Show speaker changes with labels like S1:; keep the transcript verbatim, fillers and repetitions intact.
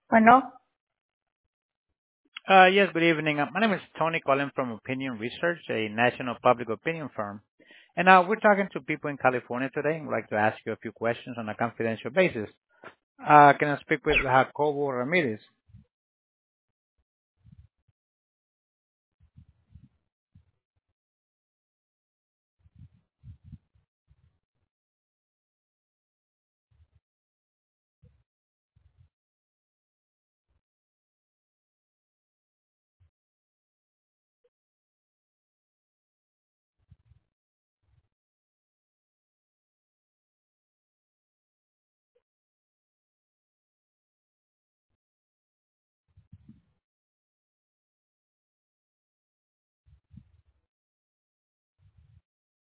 S1: Bueno,
S2: Uh Yes, good evening. Uh, My name is Tony calling from Opinion Research, a national public opinion firm. And uh, we're talking to people in California today. I'd like to ask you a few questions on a confidential basis. Uh, can I speak with Jacobo Ramirez?